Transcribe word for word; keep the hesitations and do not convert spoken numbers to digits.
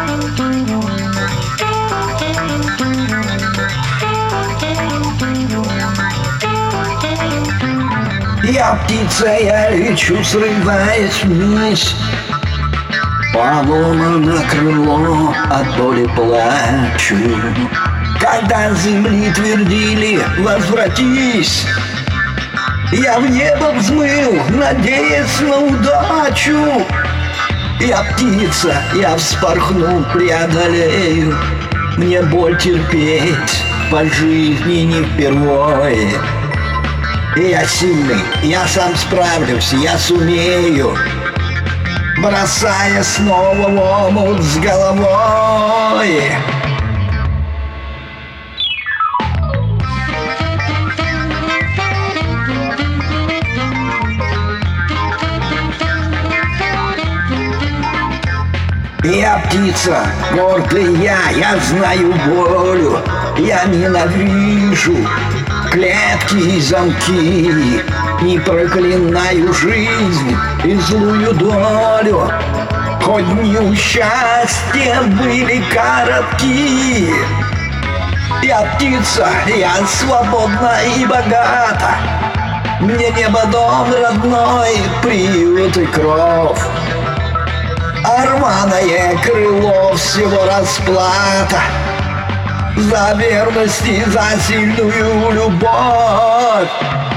Я птица, я лечу, срываясь вниз. Поломано крыло, от боли плачу. Когда с земли твердили: возвратись, я в небо взмыл, надеясь на удачу. Я птица, я вспорхну, преодолею. Мне боль терпеть по жизни не впервые. И я сильный, я сам справлюсь, я сумею, бросая снова в омут с головой. Я птица, гордый я, я знаю волю. Я ненавижу клетки и замки, не проклинаю жизнь и злую долю. Хоть дни счастья были коротки. Я птица, я свободна и богата. Мне небо дом родной, приют и кров. А рваное крыло всего расплата за верность и за сильную любовь.